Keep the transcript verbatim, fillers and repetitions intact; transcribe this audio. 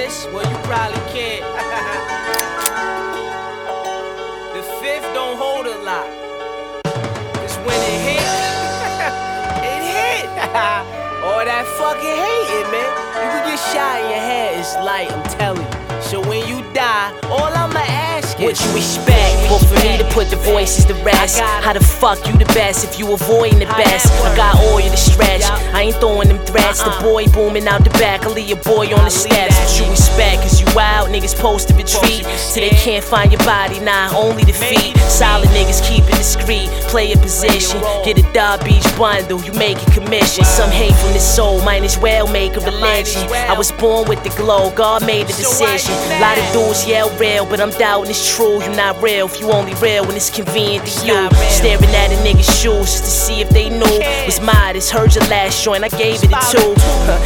this? Well, you probably can't. The fifth don't hold a lot. Cause when it hit, it hit. All that fucking hating, man. You can get shot in your head, it's light, I'm telling you. So when you die, all I'ma ask is what you expect? Well, for me to put the voices to rest, how the fuck you the best if you avoiding the best? I got oil to stretch, I ain't throwing them threats. The boy booming out the back, I leave your boy on the steps. What you expect? Cause you wild niggas supposed to retreat, till they can't find your body, nah, only the feet. Solid niggas keep it discreet, play a position, get a dub each bundle, you make a commission. Some hate from the soul, might as well make a religion. I was born with the glow, God made the decision. Lot of dudes yell real, but I'm doubting it's true. You not real if you only real when it's convenient to you. Staring at a nigga's shoes just to see if they knew was modest. Heard your last joint, I gave it a two.